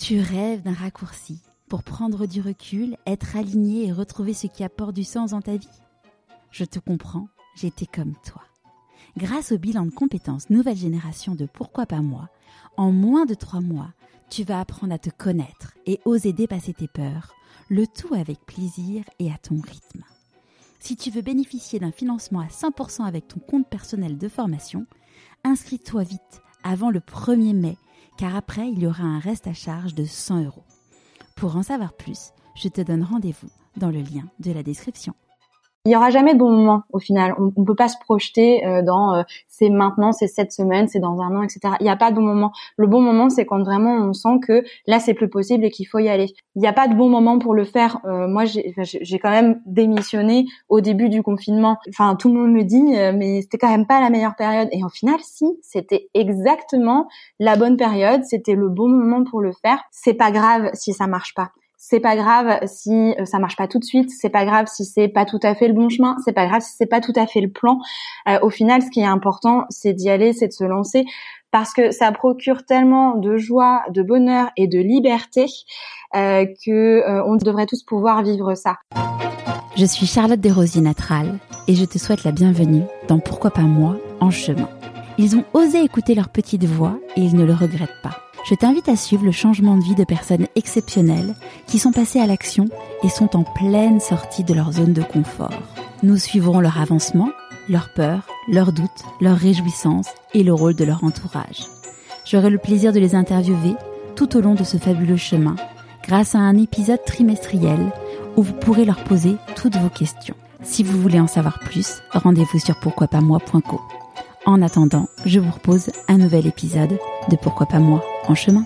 Tu rêves d'un raccourci pour prendre du recul, être aligné et retrouver ce qui apporte du sens dans ta vie? Je te comprends, j'étais comme toi. Grâce au bilan de compétences nouvelle génération de Pourquoi pas moi, en moins de 3 mois, tu vas apprendre à te connaître et oser dépasser tes peurs, le tout avec plaisir et à ton rythme. Si tu veux bénéficier d'un financement à 100% avec ton compte personnel de formation, inscris-toi vite avant le 1er mai, car après, il y aura un reste à charge de 100 €. Pour en savoir plus, je te donne rendez-vous dans le lien de la description. Il n'y aura jamais de bon moment au final. On peut pas se projeter dans c'est maintenant, c'est cette semaine, c'est dans un an, etc. Il n'y a pas de bon moment. Le bon moment, c'est quand vraiment on sent que là, c'est plus possible et qu'il faut y aller. Il n'y a pas de bon moment pour le faire. Moi, j'ai quand même démissionné au début du confinement. Enfin, tout le monde me dit, mais c'était quand même pas la meilleure période. Et au final, si, c'était exactement la bonne période. C'était le bon moment pour le faire. C'est pas grave si ça marche pas. C'est pas grave si ça marche pas tout de suite, c'est pas grave si c'est pas tout à fait le bon chemin, c'est pas grave si c'est pas tout à fait le plan. Au final, ce qui est important, c'est d'y aller, c'est de se lancer, parce que ça procure tellement de joie, de bonheur et de liberté que on devrait tous pouvoir vivre ça. Je suis Charlotte Desrosiers Natral et je te souhaite la bienvenue dans Pourquoi pas moi en chemin. Ils ont osé écouter leur petite voix et ils ne le regrettent pas. Je t'invite à suivre le changement de vie de personnes exceptionnelles qui sont passées à l'action et sont en pleine sortie de leur zone de confort. Nous suivrons leur avancement, leurs peurs, leurs doutes, leurs réjouissances et le rôle de leur entourage. J'aurai le plaisir de les interviewer tout au long de ce fabuleux chemin grâce à un épisode trimestriel où vous pourrez leur poser toutes vos questions. Si vous voulez en savoir plus, rendez-vous sur pourquoipasmoi.co. En attendant, je vous propose un nouvel épisode de Pourquoi pas moi en chemin.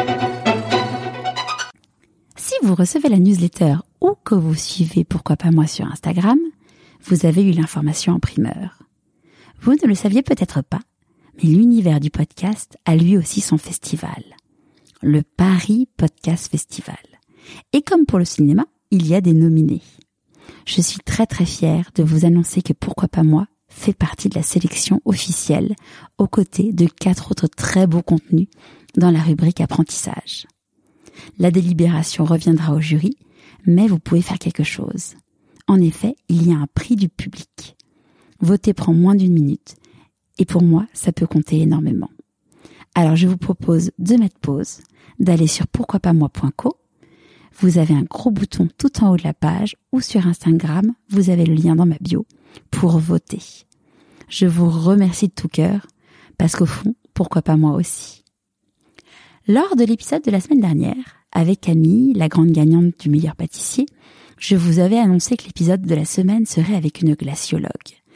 Si vous recevez la newsletter ou que vous suivez Pourquoi pas moi sur Instagram, vous avez eu l'information en primeur. Vous ne le saviez peut-être pas, mais l'univers du podcast a lui aussi son festival, le Paris Podcast Festival. Et comme pour le cinéma, il y a des nominés. Je suis très fière de vous annoncer que Pourquoi pas moi fait partie de la sélection officielle aux côtés de 4 autres très beaux contenus dans la rubrique apprentissage. La délibération reviendra au jury, mais vous pouvez faire quelque chose. En effet, il y a un prix du public. Voter prend moins d'1 minute et pour moi, ça peut compter énormément. Alors je vous propose de mettre pause, d'aller sur pourquoipasmoi.co. Vous avez un gros bouton tout en haut de la page ou sur Instagram, vous avez le lien dans ma bio pour voter. Je vous remercie de tout cœur parce qu'au fond, pourquoi pas moi aussi. Lors de l'épisode de la semaine dernière, avec Camille, la grande gagnante du meilleur pâtissier, je vous avais annoncé que l'épisode de la semaine serait avec une glaciologue.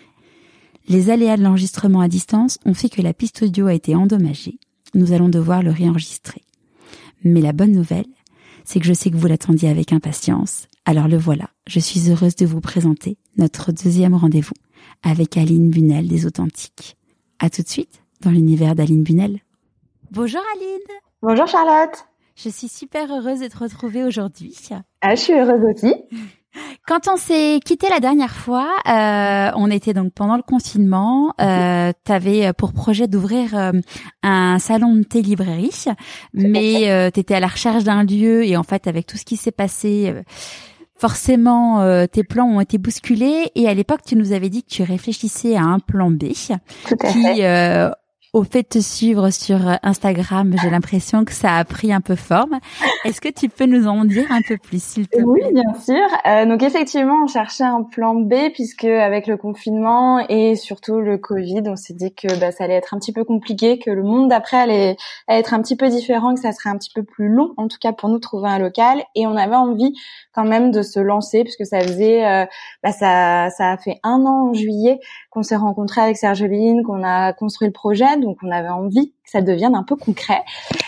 Les aléas de l'enregistrement à distance ont fait que la piste audio a été endommagée. Nous allons devoir le réenregistrer. Mais la bonne nouvelle, c'est que je sais que vous l'attendiez avec impatience. Alors le voilà, je suis heureuse de vous présenter notre 2e rendez-vous avec Aline Bunel des Authentiques. À tout de suite dans l'univers d'Aline Bunel. Bonjour Aline. Bonjour Charlotte. Je suis super heureuse de te retrouver aujourd'hui. Je suis heureuse aussi. Quand on s'est quitté la dernière fois, on était donc pendant le confinement. T'avais pour projet d'ouvrir un salon de thé librairie, mais t'étais à la recherche d'un lieu et en fait avec tout ce qui s'est passé, forcément tes plans ont été bousculés. Et à l'époque, tu nous avais dit que tu réfléchissais à un plan B, qui au fait de te suivre sur Instagram, j'ai l'impression que ça a pris un peu forme. Est-ce que tu peux nous en dire un peu plus, s'il te plaît? Oui, bien sûr. Donc effectivement, on cherchait un plan B puisque avec le confinement et surtout le Covid, on s'est dit que ça allait être un petit peu compliqué, que le monde d'après allait être un petit peu différent, que ça serait un petit peu plus long, en tout cas pour nous trouver un local. Et on avait envie quand même de se lancer puisque ça faisait, ça a fait 1 an en juillet qu'on s'est rencontrés avec Sergeline, qu'on a construit le projet. Donc on avait envie que ça devienne un peu concret.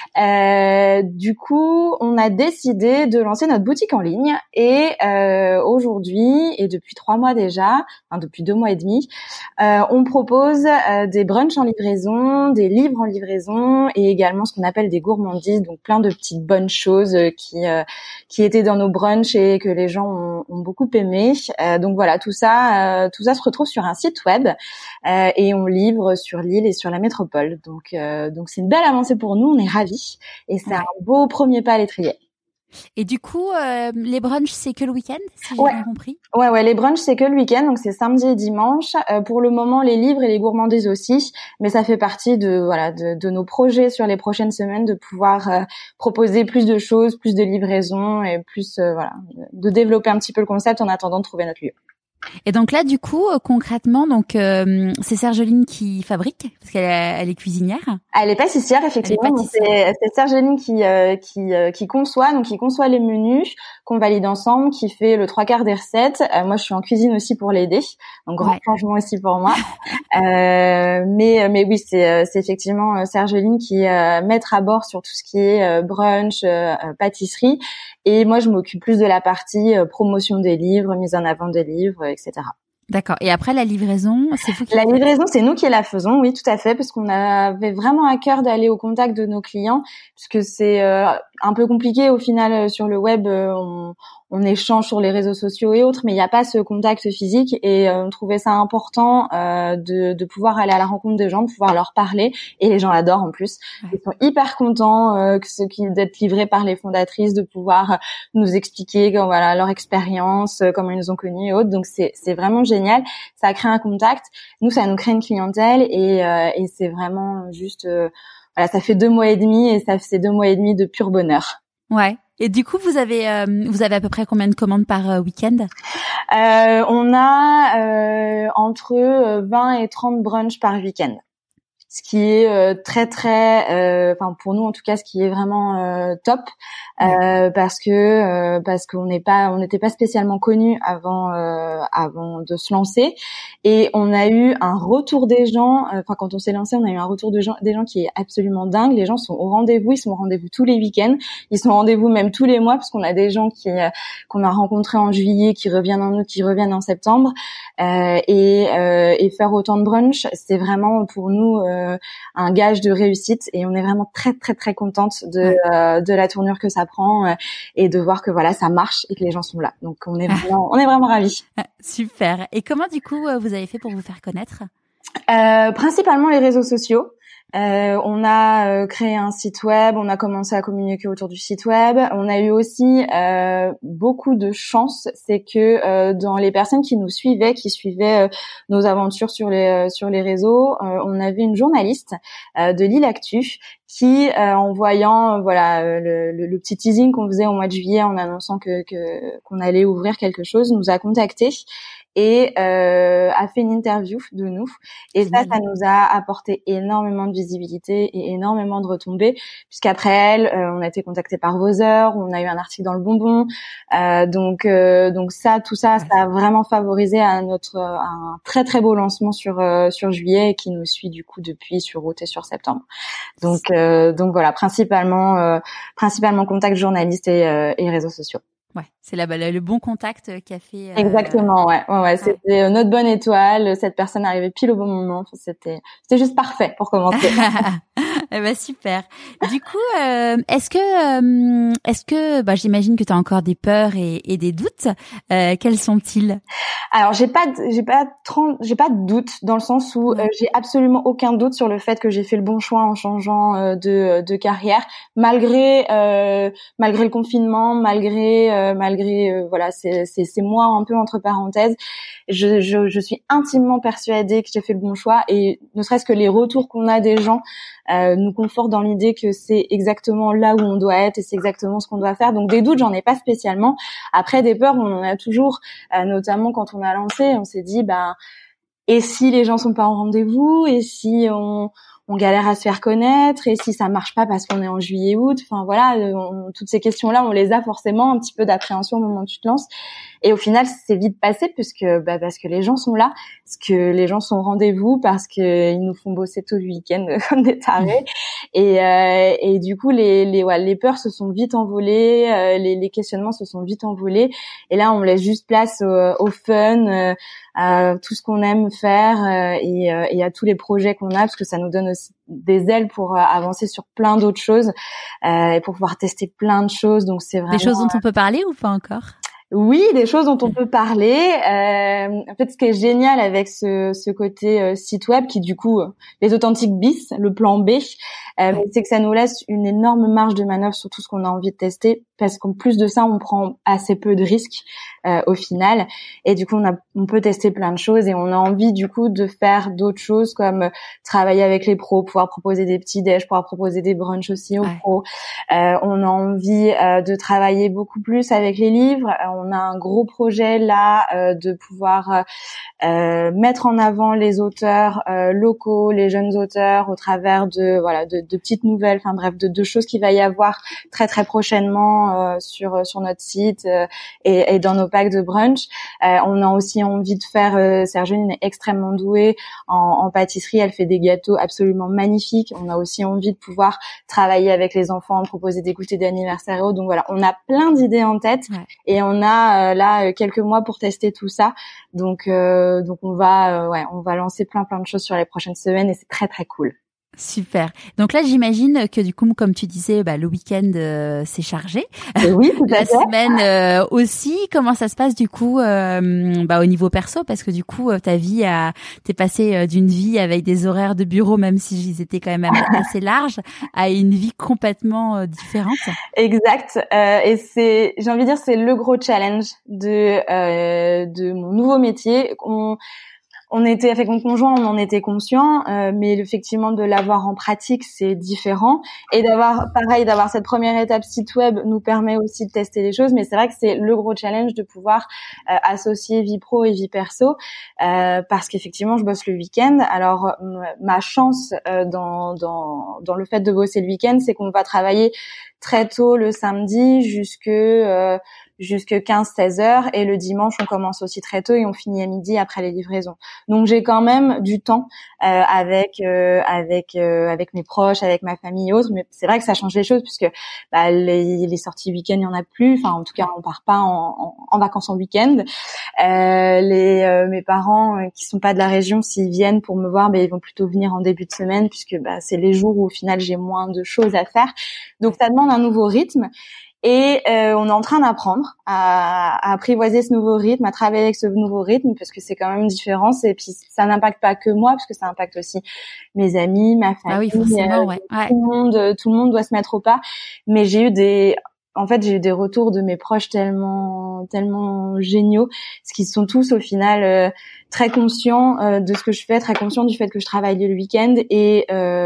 Du coup, on a décidé de lancer notre boutique en ligne et aujourd'hui, et depuis 3 mois déjà, depuis 2 mois et demi, on propose des brunchs en livraison, des livres en livraison et également ce qu'on appelle des gourmandises, donc plein de petites bonnes choses qui étaient dans nos brunchs et que les gens ont beaucoup aimé. Donc voilà, tout ça se retrouve sur un site web et on livre sur l'île et sur la métropole. donc c'est une belle avancée pour nous, on est ravis et c'est un beau premier pas à l'étrier. Et du coup, les brunchs, c'est que le week-end, si j'ai bien compris? Ouais, les brunchs, c'est que le week-end, donc c'est samedi et dimanche. Pour le moment, les livres et les gourmandises aussi, mais ça fait partie de nos projets sur les prochaines semaines, de pouvoir proposer plus de choses, plus de livraisons et plus, de développer un petit peu le concept en attendant de trouver notre lieu. Et donc là, du coup, concrètement, donc c'est Sergeline qui fabrique, parce qu'elle est cuisinière. Elle est pâtissière, effectivement. C'est Sergeline qui conçoit, donc qui conçoit les menus qu'on valide ensemble, qui fait le 3/4 des recettes. Moi, je suis en cuisine aussi pour l'aider, donc grand changement aussi pour moi. Mais oui, c'est effectivement Sergeline qui est maître à bord sur tout ce qui est brunch, pâtisserie. Et moi, je m'occupe plus de la partie promotion des livres, mise en avant des livres, etc. D'accord. Et après, la livraison, c'est vous qui... La livraison, c'est nous qui la faisons, oui, tout à fait, parce qu'on avait vraiment à cœur d'aller au contact de nos clients, puisque c'est un peu compliqué au final sur le web. On échange sur les réseaux sociaux et autres, mais il n'y a pas ce contact physique et on trouvait ça important de pouvoir aller à la rencontre des gens, de pouvoir leur parler et les gens adorent en plus. Ils sont hyper contents d'être livrés par les fondatrices, de pouvoir nous expliquer leur expérience, comment ils nous ont connus et autres. Donc c'est vraiment génial. Ça a créé un contact. Nous, ça nous crée une clientèle et c'est vraiment juste ça fait 2 mois et demi et c'est 2 mois et demi de pur bonheur. Ouais. Et du coup, vous avez à peu près combien de commandes par week-end? On a entre 20 et 30 brunchs par week-end. Ce qui est très pour nous en tout cas, ce qui est vraiment top, parce qu'on n'était pas spécialement connus avant de se lancer, et on a eu un retour des gens. Quand on s'est lancé, on a eu un retour des gens qui est absolument dingue. Les gens sont au rendez-vous, ils sont au rendez-vous tous les week-ends, ils sont au rendez-vous même tous les mois, parce qu'on a des gens qu'on a rencontrés en juillet, qui reviennent en août, qui reviennent en septembre, et faire autant de brunch, c'est vraiment pour nous un gage de réussite, et on est vraiment très très très contente de la tournure que ça prend, et de voir que ça marche et que les gens sont là. Donc on est vraiment ravis. Super. Et comment du coup vous avez fait pour vous faire connaître? Principalement les réseaux sociaux. On a créé un site web, on a commencé à communiquer autour du site web. On a eu aussi beaucoup de chance, c'est que dans les personnes qui nous suivaient, qui suivaient nos aventures sur les réseaux, on avait une journaliste de Lille Actu qui, en voyant le petit teasing qu'on faisait au mois de juillet en annonçant qu'on allait ouvrir quelque chose, nous a contactés et a fait une interview de nous, et ça nous a apporté énormément de visibilité et énormément de retombées, puisqu'après elle, on a été contacté par Vos Heures, on a eu un article dans Le Bonbon, donc tout ça a vraiment favorisé un très très beau lancement sur juillet, et qui nous suit du coup depuis sur août et sur septembre. Donc voilà, principalement contact journaliste et réseaux sociaux. Ouais, c'est le bon contact qui a fait. Exactement, ouais. C'était notre bonne étoile. Cette personne arrivait pile au bon moment. C'était juste parfait pour commencer. Eh ben super. Du coup, est-ce que j'imagine que tu as encore des peurs et des doutes. Quels sont-ils? Alors j'ai pas de doute, dans le sens où j'ai absolument aucun doute sur le fait que j'ai fait le bon choix en changeant de carrière, malgré le confinement, malgré c'est moi un peu entre parenthèses. Je suis intimement persuadée que j'ai fait le bon choix, et ne serait-ce que les retours qu'on a des gens nous confortent dans l'idée que c'est exactement là où on doit être et c'est exactement ce qu'on doit faire. Donc des doutes, j'en ai pas spécialement. Après, des peurs, on en a toujours, notamment quand on a lancé, on s'est dit et si les gens sont pas en rendez-vous, et si on galère à se faire connaître, et si ça marche pas parce qu'on est en juillet août, toutes ces questions-là, on les a forcément, un petit peu d'appréhension au moment où tu te lances. Et au final, c'est vite passé, parce que les gens sont là, parce que les gens sont au rendez-vous, parce que ils nous font bosser tout le week-end comme des tarés. Et du coup, les peurs se sont vite envolées, les questionnements se sont vite envolés. Et là, on laisse juste place au fun, à tout ce qu'on aime faire, et à tous les projets qu'on a, parce que ça nous donne aussi des ailes pour avancer sur plein d'autres choses, et pour pouvoir tester plein de choses. Donc c'est vraiment des choses dont on peut parler ou pas encore? Oui, des choses dont on peut parler. En fait, ce qui est génial avec ce côté site web, qui du coup, les authentiques bis, le plan B, c'est que ça nous laisse une énorme marge de manœuvre sur tout ce qu'on a envie de tester, parce qu'en plus de ça, on prend assez peu de risques au final, et du coup, on peut tester plein de choses, et on a envie du coup de faire d'autres choses comme travailler avec les pros, pouvoir proposer des petits déj, pouvoir proposer des brunchs aussi aux pros. On a envie de travailler beaucoup plus avec les livres. On a un gros projet là de pouvoir mettre en avant les auteurs locaux, les jeunes auteurs au travers de petites nouvelles, enfin bref, de choses qu'il va y avoir très très prochainement sur notre site et dans nos packs de brunch. On a aussi envie de faire, Sergeline est extrêmement douée en pâtisserie, elle fait des gâteaux absolument magnifiques. On a aussi envie de pouvoir travailler avec les enfants, proposer des goûters d'anniversaire et autres. Donc voilà, on a plein d'idées en tête et on a là quelques mois pour tester tout ça. Donc on va lancer plein de choses sur les prochaines semaines et c'est très très cool. Super. Donc là, j'imagine que du coup, comme tu disais, le week-end c'est chargé. Oui, tout à La fait. semaine aussi. Comment ça se passe du coup au niveau perso, parce que du coup, ta vie t'es passé d'une vie avec des horaires de bureau, même si ils étaient quand même assez larges, à une vie complètement différente. Exact. Et j'ai envie de dire, c'est le gros challenge de mon nouveau métier. On était avec mon conjoint, on en était conscient, mais effectivement de l'avoir en pratique, c'est différent. Et d'avoir cette première étape site web nous permet aussi de tester les choses, mais c'est vrai que c'est le gros challenge de pouvoir associer vie pro et vie perso, parce qu'effectivement je bosse le week-end. Alors ma chance dans le fait de bosser le week-end, c'est qu'on va travailler très tôt le samedi jusque 15-16 heures, et le dimanche on commence aussi très tôt et on finit à midi après les livraisons. Donc j'ai quand même du temps avec mes proches, avec ma famille et autres, mais c'est vrai que ça change les choses puisque les sorties week-end il y en a plus, enfin en tout cas on part pas en vacances en week-end. Mes parents qui sont pas de la région, s'ils viennent pour me voir, ils vont plutôt venir en début de semaine puisque c'est les jours où au final j'ai moins de choses à faire. Donc ça demande un nouveau rythme. Et on est en train d'apprendre à apprivoiser ce nouveau rythme, à travailler avec ce nouveau rythme, parce que c'est quand même une différence. Et puis ça n'impacte pas que moi, parce que ça impacte aussi mes amis, ma famille. Ah oui, forcément, ouais. Tout le monde doit se mettre au pas. Mais j'ai eu des retours de mes proches tellement géniaux, parce qu'ils sont tous au final très conscients de ce que je fais, très conscients du fait que je travaille le week-end, et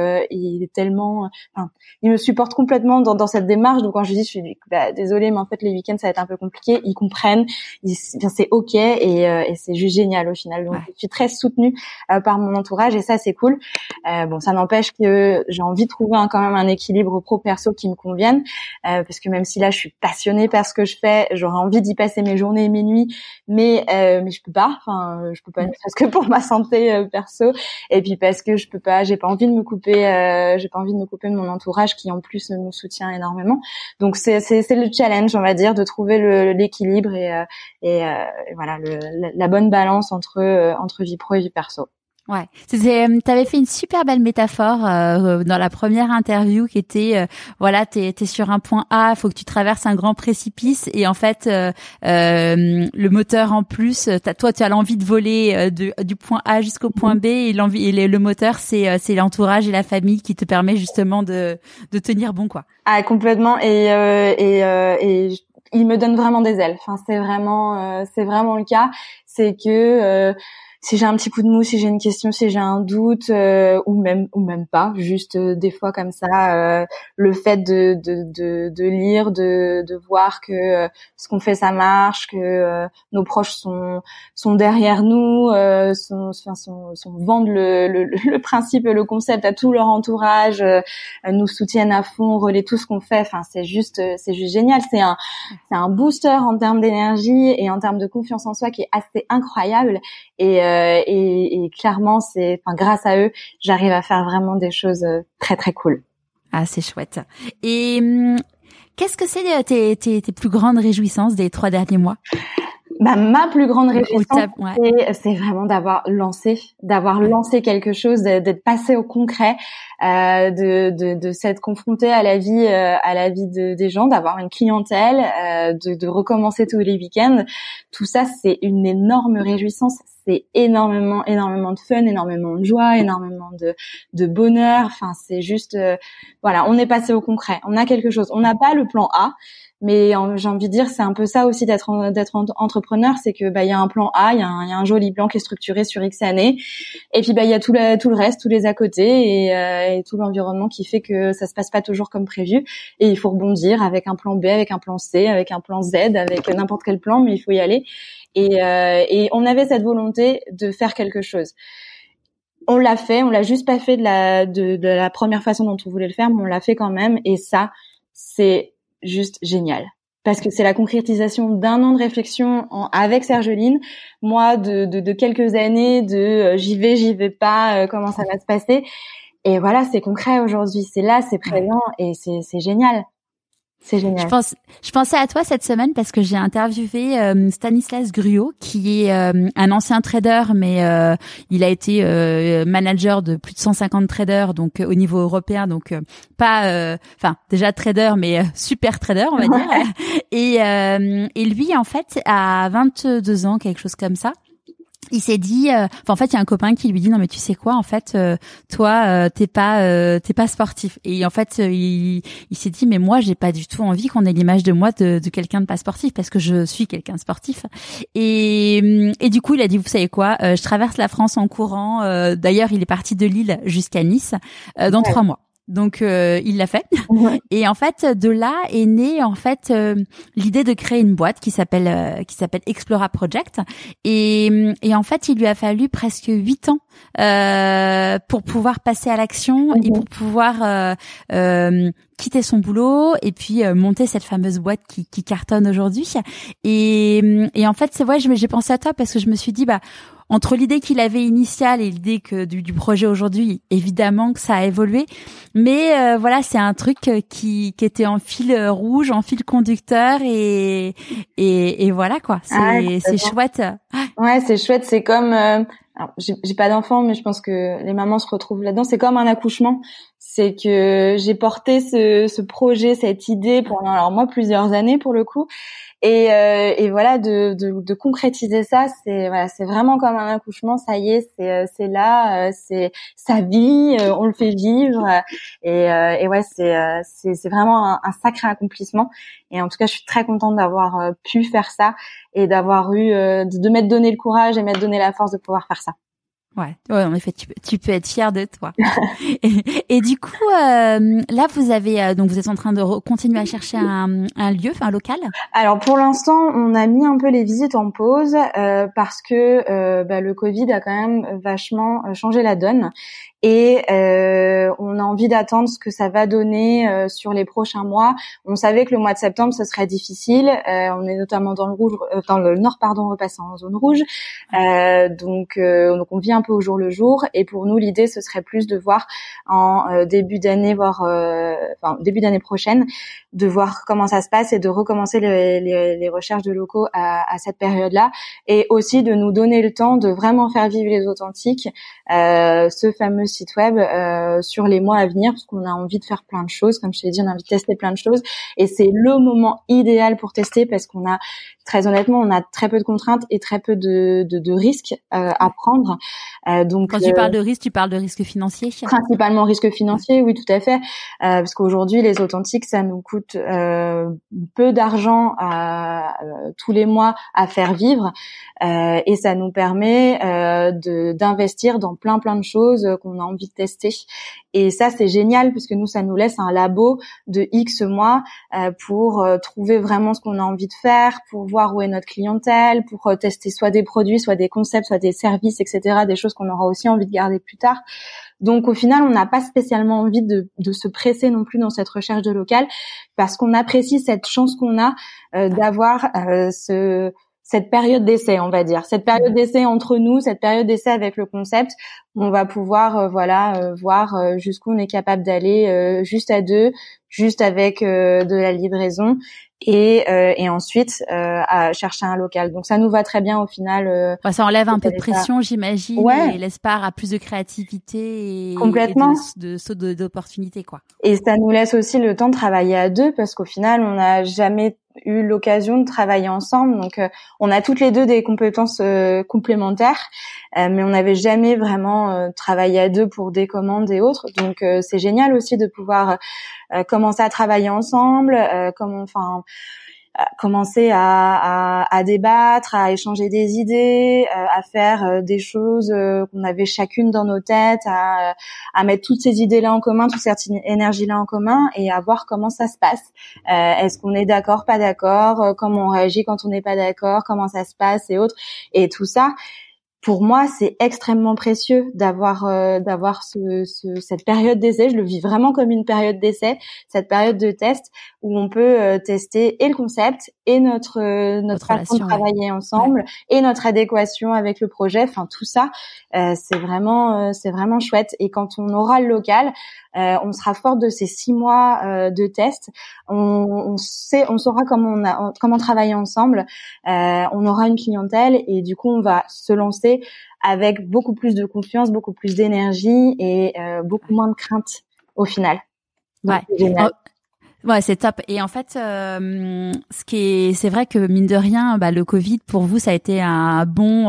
ils me supportent complètement dans cette démarche. Donc quand je dis désolée, mais en fait les week-ends ça va être un peu compliqué, ils comprennent, c'est ok, et c'est juste génial au final. Donc je suis très soutenue par mon entourage, et ça c'est cool. Ça n'empêche que j'ai envie de trouver quand même un équilibre pro perso qui me convienne, parce que même si là je suis passionnée par ce que je fais, j'aurais envie d'y passer mes journées et mes nuits, mais je peux pas, parce que pour ma santé perso, et puis parce que j'ai pas envie de me couper de mon entourage qui en plus me soutient énormément. Donc c'est le challenge, on va dire, de trouver l'équilibre et voilà la bonne balance entre vie pro et vie perso. Ouais, t'avais fait une super belle métaphore dans la première interview qui était t'es sur un point A, faut que tu traverses un grand précipice, et en fait le moteur en plus, tu as l'envie de voler du point A jusqu'au point B, et le moteur c'est l'entourage et la famille qui te permet justement de tenir bon, quoi. Ah, complètement, et il me donne vraiment des ailes. Enfin, c'est vraiment le cas, c'est que si j'ai un petit coup de mou, si j'ai une question, si j'ai un doute, ou même pas, juste des fois comme ça, le fait de lire, de voir que ce qu'on fait ça marche, que nos proches sont derrière nous, vendent le principe et le concept à tout leur entourage, nous soutiennent à fond, relaient tout ce qu'on fait. Enfin, c'est juste génial. C'est un booster en termes d'énergie et en termes de confiance en soi qui est assez incroyable. Et clairement, grâce à eux, j'arrive à faire vraiment des choses très très cool. Ah, c'est chouette. Et qu'est-ce que c'est tes plus grandes réjouissances des 3 derniers mois? Ma plus grande réjouissance, ouais. c'est vraiment d'avoir lancé quelque chose, d'être passé au concret, de s'être confronté à la vie des gens, d'avoir une clientèle, de recommencer tous les week-ends. Tout ça, c'est une énorme réjouissance. C'est énormément de fun, énormément de joie, énormément de bonheur. Enfin, c'est juste, voilà, on est passé au concret. On a quelque chose. On n'a pas le plan A. Mais j'ai envie de dire, c'est un peu ça aussi d'être entrepreneur, c'est que il y a un plan A, il y a un joli plan qui est structuré sur X années, et puis il y a tout le reste, tous les à côté et tout l'environnement qui fait que ça se passe pas toujours comme prévu, et il faut rebondir avec un plan B, avec un plan C, avec un plan Z, avec n'importe quel plan, mais il faut y aller. Et on avait cette volonté de faire quelque chose. On l'a fait, on l'a juste pas fait de la première façon dont on voulait le faire, mais on l'a fait quand même, et ça, c'est juste génial, parce que c'est la concrétisation d'un an de réflexion avec Sergeline, moi de quelques années de j'y vais pas, comment ça va se passer, et voilà, c'est concret aujourd'hui, c'est là, c'est présent, et c'est génial. C'est génial. Je pensais à toi cette semaine parce que j'ai interviewé Stanislas Gruot, qui est un ancien trader, mais il a été manager de plus de 150 traders, donc au niveau européen, donc pas, enfin déjà trader, mais super trader, on va dire. Et lui, en fait, à 22 ans, quelque chose comme ça, il s'est dit, en fait, il y a un copain qui lui dit non mais tu sais quoi, en fait, toi, t'es pas sportif. Et en fait, il s'est dit mais moi, j'ai pas du tout envie qu'on ait l'image de moi de quelqu'un de pas sportif, parce que je suis quelqu'un de sportif. Et du coup, il a dit vous savez quoi, je traverse la France en courant. D'ailleurs, il est parti de Lille jusqu'à Nice dans 3 mois. Donc il l'a fait. Et en fait de là est née en fait l'idée de créer une boîte qui s'appelle Explora Project, et en fait il lui a fallu presque 8 ans pour pouvoir passer à l'action et pour pouvoir quitter son boulot et puis monter cette fameuse boîte qui cartonne aujourd'hui. Et en fait c'est vrai, j'ai pensé à toi parce que je me suis dit entre l'idée qu'il avait initiale et l'idée que du projet aujourd'hui, évidemment que ça a évolué, mais voilà, c'est un truc qui était en fil rouge, en fil conducteur, et voilà quoi. C'est chouette. Ouais, c'est chouette. C'est comme alors, j'ai pas d'enfant, mais je pense que les mamans se retrouvent là-dedans. C'est comme un accouchement. C'est que j'ai porté ce projet, cette idée pendant, alors moi, plusieurs années pour le coup. Et voilà, de concrétiser ça, c'est vraiment comme un accouchement. Ça y est, c'est là, c'est sa vie, on le fait vivre. Et ouais, c'est vraiment un sacré accomplissement. Et en tout cas, je suis très contente d'avoir pu faire ça et d'avoir eu, de m'être donné le courage et m'être donné la force de pouvoir faire ça. Ouais, en effet, tu peux être fière de toi. et du coup, là, vous avez donc vous êtes en train de continuer à chercher un lieu, un local. Alors pour l'instant, on a mis un peu les visites en pause parce que le Covid a quand même vachement changé la donne. Et on a envie d'attendre ce que ça va donner sur les prochains mois. On savait que le mois de septembre, ce serait difficile. On est notamment dans le rouge, dans le nord, repassant en zone rouge. Donc on vit un peu au jour le jour. Et pour nous, l'idée, ce serait plus de voir en début d'année, voire début d'année prochaine, de voir comment ça se passe et de recommencer les recherches de locaux à cette période-là. Et aussi de nous donner le temps de vraiment faire vivre les authentiques, ce fameux site web sur les mois à venir, parce qu'on a envie de faire plein de choses. Comme je t'ai dit, on a envie de tester plein de choses, et c'est le moment idéal pour tester, parce qu'on a, très honnêtement, on a très peu de contraintes et très peu de risques à prendre. Donc quand tu parles de risque, tu parles de risque financier? Principalement risque financier, oui, tout à fait, parce qu'aujourd'hui les authentiques, ça nous coûte peu d'argent tous les mois à faire vivre, et ça nous permet d'investir dans plein de choses qu'on a envie de tester. Et ça, c'est génial, parce que nous, ça nous laisse un labo de X mois pour trouver vraiment ce qu'on a envie de faire, pour voir où est notre clientèle, pour tester soit des produits, soit des concepts, soit des services, etc., des choses qu'on aura aussi envie de garder plus tard. Donc au final, on n'a pas spécialement envie de se presser non plus dans cette recherche de local, parce qu'on apprécie cette chance qu'on a d'avoir cette période d'essai, on va dire, cette période d'essai entre nous, cette période d'essai avec le concept, on va pouvoir voir jusqu'où on est capable d'aller, juste à deux, juste avec de la livraison, et ensuite à chercher un local. Donc ça nous va très bien au final. Ça enlève un peu de pression, j'imagine, ouais. Et laisse part à plus de créativité Complètement. et d'opportunités, quoi. Et ça nous laisse aussi le temps de travailler à deux, parce qu'au final, on n'a jamais eu l'occasion de travailler ensemble. Donc, on a toutes les deux des compétences complémentaires, mais on n'avait jamais vraiment travaillé à deux pour des commandes et autres. Donc, c'est génial aussi de pouvoir commencer à travailler ensemble, commencer à débattre, à échanger des idées, à faire des choses qu'on avait chacune dans nos têtes, à mettre toutes ces idées-là en commun, toute cette énergie-là en commun, et à voir comment ça se passe. Est-ce qu'on est d'accord, pas d'accord, comment on réagit quand on n'est pas d'accord, comment ça se passe et autres. Et tout ça, pour moi, c'est extrêmement précieux d'avoir cette période d'essai. Je le vis vraiment comme une période d'essai, cette période de test où on peut tester et le concept et notre façon de travailler ensemble, et notre adéquation avec le projet. Enfin, tout ça, c'est vraiment chouette. Et quand on aura le local, on sera fort de ces 6 mois de test. On saura comment travailler ensemble. On aura une clientèle, et du coup, on va se lancer avec beaucoup plus de confiance, beaucoup plus d'énergie, et beaucoup moins de crainte au final. Donc, c'est génial. Ouais, c'est top. Et en fait, c'est vrai que mine de rien, le Covid pour vous, ça a été un bon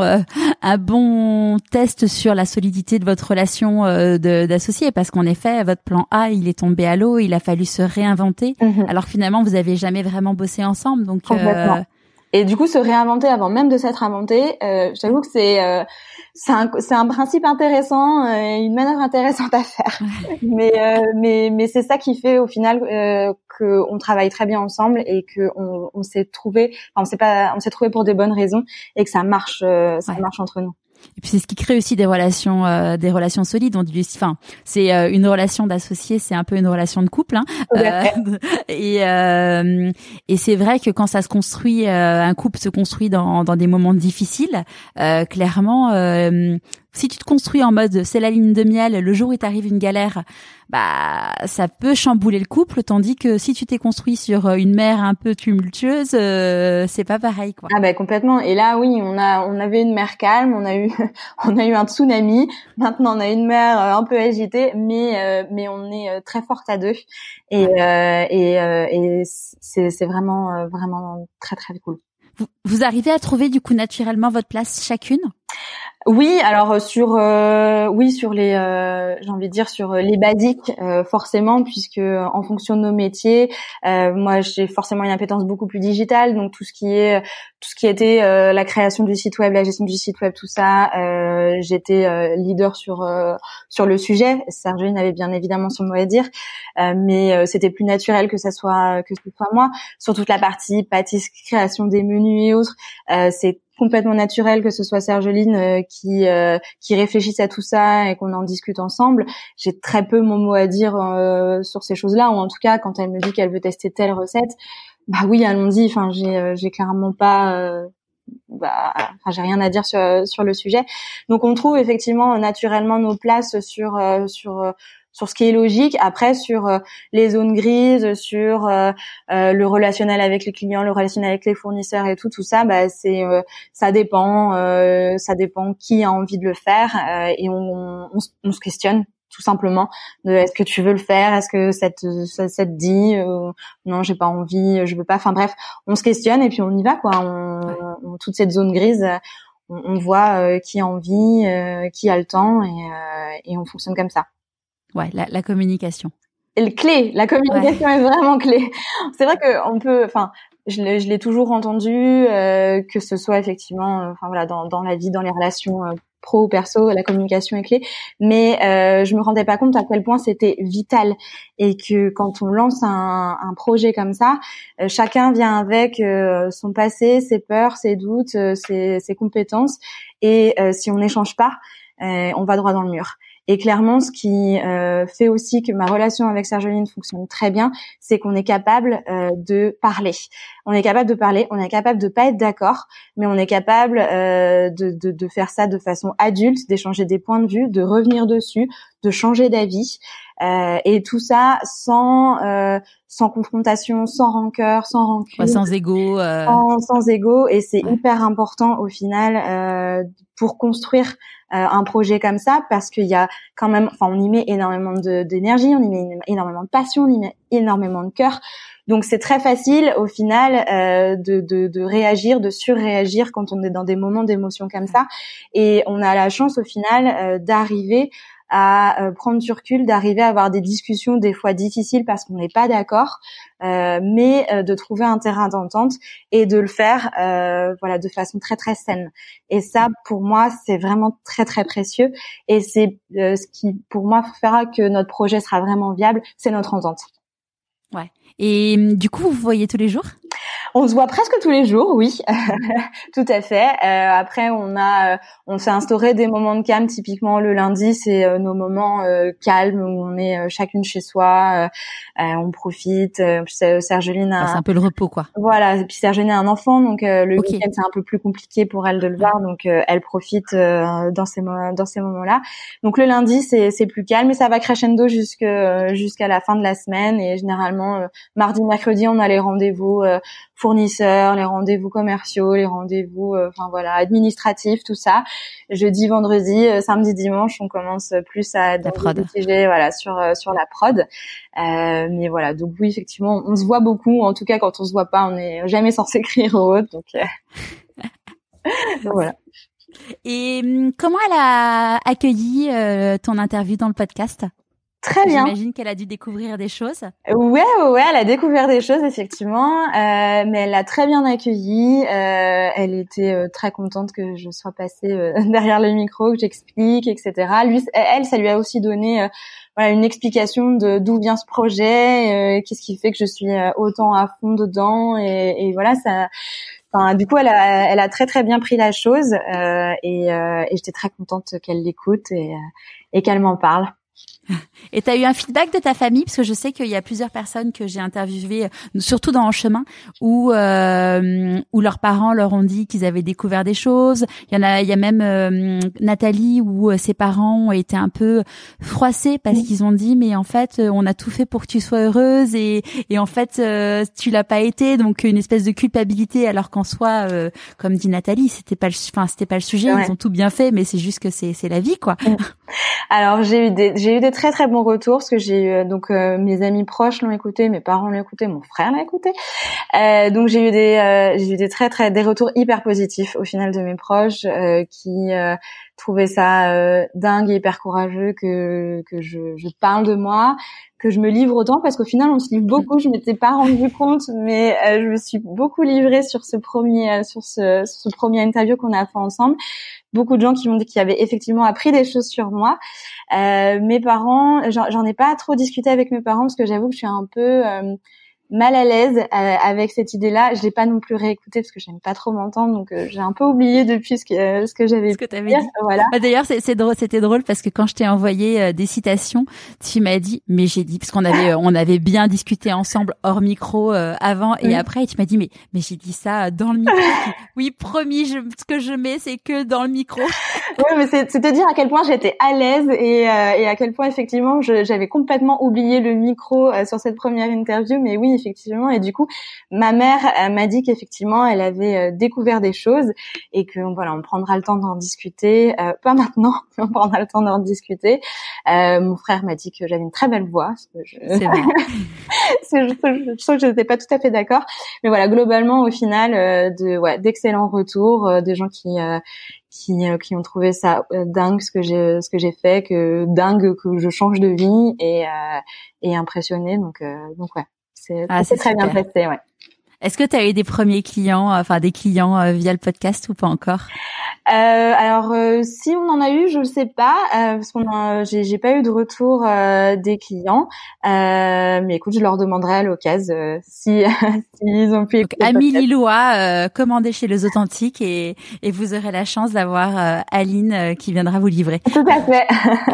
test sur la solidité de votre relation d'associés, parce qu'en effet, votre plan A, il est tombé à l'eau, il a fallu se réinventer, alors que finalement, vous avez jamais vraiment bossé ensemble. Donc complètement. Et du coup, se réinventer avant même de s'être inventé, j'avoue que c'est un principe intéressant, et une manœuvre intéressante à faire. mais c'est ça qui fait au final que on travaille très bien ensemble, et que on s'est trouvé, on s'est trouvé pour des bonnes raisons, et que ça marche marche entre nous. Et puis c'est ce qui crée aussi des relations solides. On dit, enfin, c'est une relation d'associés, c'est un peu une relation de couple, hein. Et c'est vrai que quand ça se construit, un couple se construit dans des moments difficiles. Clairement, si tu te construis en mode c'est la lune de miel, le jour où t'arrive une galère, ça peut chambouler le couple, tandis que si tu t'es construit sur une mer un peu tumultueuse, c'est pas pareil, quoi. Ah complètement. Et là, oui, on avait une mer calme, on a eu un tsunami. Maintenant, on a une mer un peu agitée, mais on est très forte à deux, et c'est vraiment très très cool. Vous arrivez à trouver du coup naturellement votre place chacune? Oui, alors sur les j'ai envie de dire sur les basiques, forcément, puisque en fonction de nos métiers, moi j'ai forcément une appétence beaucoup plus digitale, donc tout ce qui était la création du site web, la gestion du site web, tout ça, j'étais leader sur le sujet. Sergeline avait bien évidemment son mot à dire, mais c'était plus naturel que ce soit moi. Sur toute la partie pâtisserie, création des menus et autres, c'est complètement naturel que ce soit Sergeline qui réfléchisse à tout ça et qu'on en discute ensemble. J'ai très peu mon mot à dire sur ces choses-là, ou en tout cas quand elle me dit qu'elle veut tester telle recette, oui, allons-y. Enfin, j'ai clairement pas j'ai rien à dire sur le sujet. Donc on trouve effectivement naturellement nos places sur ce qui est logique. Après, sur les zones grises, sur le relationnel avec les clients, le relationnel avec les fournisseurs et tout ça, ça dépend qui a envie de le faire, et on se questionne tout simplement de est-ce que tu veux le faire, est-ce que ça te dit non, j'ai pas envie, je veux pas. Enfin bref, on se questionne et puis on y va, quoi. On toute cette zone grise, on voit qui a envie, qui a le temps, et on fonctionne comme ça. Ouais, la communication. Et la communication est vraiment clé. C'est vrai que on peut, enfin, je l'ai toujours entendu, que ce soit effectivement, dans la vie, dans les relations pro ou perso, la communication est clé. Mais je me rendais pas compte à quel point c'était vital, et que quand on lance un projet comme ça, chacun vient avec son passé, ses peurs, ses doutes, ses compétences, et si on n'échange pas, on va droit dans le mur. Et clairement, ce qui fait aussi que ma relation avec Sergeline fonctionne très bien, c'est qu'on est capable de parler. On est capable de parler, on est capable de pas être d'accord, mais on est capable de faire ça de façon adulte, d'échanger des points de vue, de revenir dessus, de changer d'avis. Et tout ça sans confrontation, sans rancœur, sans rancune, ouais, sans ego, sans ego. Et c'est hyper important au final pour construire un projet comme ça, parce qu'il y a quand même, enfin, on y met énormément d'énergie, on y met énormément de passion, on y met énormément de cœur. Donc c'est très facile au final de réagir, de surréagir quand on est dans des moments d'émotion comme ça. Et on a la chance au final d'arriver à prendre du recul, d'arriver à avoir des discussions des fois difficiles parce qu'on n'est pas d'accord, mais de trouver un terrain d'entente et de le faire voilà, de façon très très saine. Et ça, pour moi, c'est vraiment très très précieux, et c'est ce qui pour moi fera que notre projet sera vraiment viable, c'est notre entente. Ouais. Et du coup, vous vous voyez tous les jours? On se voit presque tous les jours, oui, tout à fait. Après, on s'est instauré des moments de calme. Typiquement, le lundi, c'est nos moments calmes où on est chacune chez soi, on profite. Sergeline a... c'est un peu le repos, quoi. Voilà. Et puis Sergeline a un enfant, donc le week-end c'est un peu plus compliqué pour elle de le voir, donc elle profite dans ces moments-là. Donc le lundi, c'est plus calme, et ça va crescendo jusqu'à la fin de la semaine. Et généralement, mardi, mercredi, on a les rendez-vous fournisseurs, les rendez-vous commerciaux, les rendez-vous enfin voilà, administratifs, tout ça. Jeudi, vendredi, samedi, dimanche, on commence plus à sujets, voilà, sur la prod. Mais voilà, donc oui, effectivement, on se voit beaucoup. En tout cas, quand on se voit pas, on n'est jamais censé écrire ou autre. Donc voilà. Et comment elle a accueilli ton interview dans le podcast? Très bien. J'imagine qu'elle a dû découvrir des choses. Ouais, elle a découvert des choses effectivement, mais elle l'a très bien accueilli. Elle était très contente que je sois passée derrière le micro, que j'explique, etc. Elle, ça lui a aussi donné voilà, une explication de d'où vient ce projet, qu'est-ce qui fait que je suis autant à fond dedans, et voilà, ça. Enfin, du coup, elle a très très bien pris la chose, et j'étais très contente qu'elle l'écoute et qu'elle m'en parle. Et t'as eu un feedback de ta famille, parce que je sais qu'il y a plusieurs personnes que j'ai interviewées, surtout dans En Chemin, où leurs parents leur ont dit qu'ils avaient découvert des choses. Il y a même Nathalie, où ses parents ont été un peu froissés parce qu'ils ont dit mais en fait on a tout fait pour que tu sois heureuse, et en fait tu l'as pas été, donc une espèce de culpabilité, alors qu'en soi, comme dit Nathalie, c'était pas le sujet. Ouais. Ils ont tout bien fait, mais c'est juste que c'est la vie, quoi. Alors j'ai eu des très très bons retours, parce que j'ai eu donc mes amis proches l'ont écouté, mes parents l'ont écouté, mon frère l'a écouté. Donc j'ai eu des retours hyper positifs au final de mes proches qui trouvaient ça dingue et hyper courageux que je parle de moi, que je me livre autant, parce qu'au final on se livre beaucoup. Je m'étais pas rendu compte, mais je me suis beaucoup livrée sur ce premier interview qu'on a fait ensemble. Beaucoup de gens qui m'ont dit qu'ils avaient effectivement appris des choses sur moi. Mes parents, j'en ai pas trop discuté avec mes parents, parce que j'avoue que je suis un peu mal à l'aise avec cette idée-là. Je l'ai pas non plus réécouté parce que j'aime pas trop m'entendre, donc j'ai un peu oublié depuis ce que j'avais dit. Voilà. D'ailleurs, c'était drôle parce que quand je t'ai envoyé des citations, tu m'as dit, mais j'ai dit, parce qu'on avait bien discuté ensemble hors micro avant et après, et tu m'as dit mais j'ai dit ça dans le micro. Oui, promis, ce que je mets, c'est que dans le micro. Ouais, mais c'est te dire à quel point j'étais à l'aise et à quel point effectivement j'avais complètement oublié le micro sur cette première interview. Mais oui, effectivement. Et du coup, ma mère m'a dit qu'effectivement elle avait découvert des choses, et que voilà, on prendra le temps d'en discuter. Pas maintenant, mais on prendra le temps d'en discuter. Mon frère m'a dit que j'avais une très belle voix. C'est vrai. Je trouve que je n'étais pas tout à fait d'accord, mais voilà, globalement au final d'excellents retours, des gens qui ont trouvé ça dingue ce que j'ai fait, que je change de vie, et impressionné, donc ouais, c'est très bien passé, ouais. Est-ce que tu as eu des premiers clients, des clients via le podcast ou pas encore? Alors si on en a eu, je le sais pas, parce j'ai pas eu de retour des clients. Mais écoute, je leur demanderai à l'occasion si s'ils ont pu écouter. Amis Lillois, commandez chez Les Authentiques et vous aurez la chance d'avoir Aline qui viendra vous livrer. Tout à fait.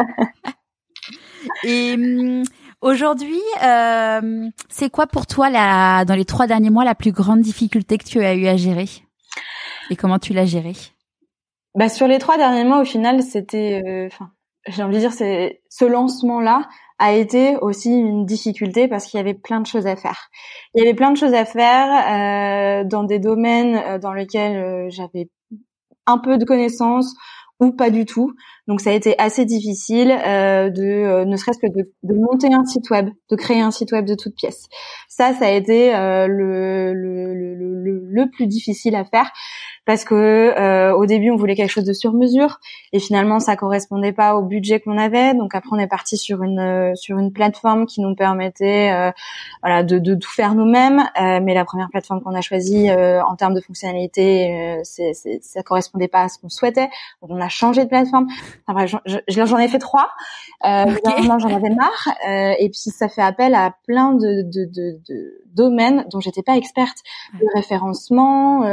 Et aujourd'hui, c'est quoi pour toi dans les 3 derniers mois la plus grande difficulté que tu as eu à gérer? Et comment tu l'as gérée? Sur les 3 derniers mois, au final, c'était, j'ai envie de dire, ce lancement-là a été aussi une difficulté parce qu'il y avait plein de choses à faire. Il y avait plein de choses à faire dans des domaines dans lesquels j'avais un peu de connaissances ou pas du tout. Donc ça a été assez difficile ne serait-ce que de monter un site web, de créer un site web de toutes pièces. Ça a été le plus difficile à faire parce que au début on voulait quelque chose de sur mesure et finalement ça correspondait pas au budget qu'on avait. Donc après on est parti sur une plateforme qui nous permettait de tout faire nous-mêmes. Mais la première plateforme qu'on a choisie en termes de fonctionnalité, ça correspondait pas à ce qu'on souhaitait. Donc on a changé de plateforme. Enfin bref, j'en ai fait 3. Okay. J'en avais marre. Et puis ça fait appel à plein de domaines dont j'étais pas experte. Le référencement,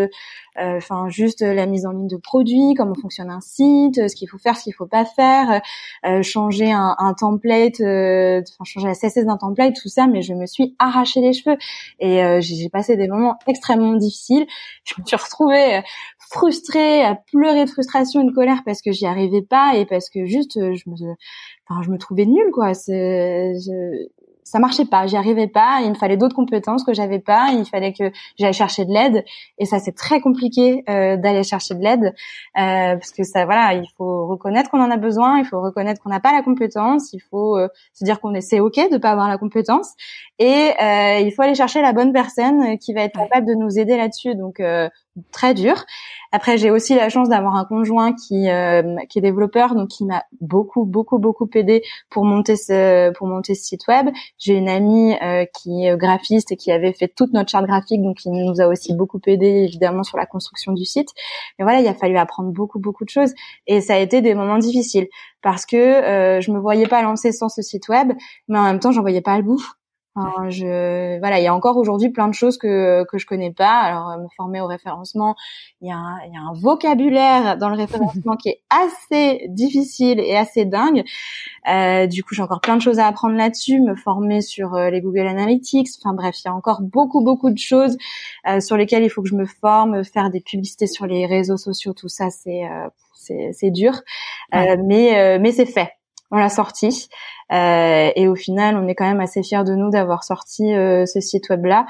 juste la mise en ligne de produits, comment fonctionne un site, ce qu'il faut faire, ce qu'il faut pas faire, changer un template, changer la CSS d'un template, tout ça. Mais je me suis arraché les cheveux et j'ai passé des moments extrêmement difficiles. Je me suis retrouvée frustrée, à pleurer de frustration et de colère parce que j'y arrivais pas et parce que juste je me trouvais nulle, quoi. Ça marchait pas, j'y arrivais pas, il me fallait d'autres compétences que j'avais pas, il fallait que j'aille chercher de l'aide et ça c'est très compliqué d'aller chercher de l'aide parce que ça il faut reconnaître qu'on en a besoin, il faut reconnaître qu'on n'a pas la compétence, il faut se dire c'est OK de pas avoir la compétence et il faut aller chercher la bonne personne qui va être capable de nous aider là-dessus. Donc très dur. Après, j'ai aussi la chance d'avoir un conjoint qui est développeur, donc qui m'a beaucoup aidé pour monter ce site web. J'ai une amie qui est graphiste et qui avait fait toute notre charte graphique, donc qui nous a aussi beaucoup aidé évidemment sur la construction du site. Mais voilà, il a fallu apprendre beaucoup de choses et ça a été des moments difficiles parce que je me voyais pas lancer sans ce site web, mais en même temps, j'en voyais pas le bout. Il y a encore aujourd'hui plein de choses que je connais pas. Alors me former au référencement, il y a un vocabulaire dans le référencement qui est assez difficile et assez dingue. Du coup, j'ai encore plein de choses à apprendre là-dessus, me former sur les Google Analytics. Enfin bref, il y a encore beaucoup de choses sur lesquelles il faut que je me forme, faire des publicités sur les réseaux sociaux, tout ça c'est dur. Mais c'est fait. On l'a sorti et au final on est quand même assez fiers de nous d'avoir sorti ce site web là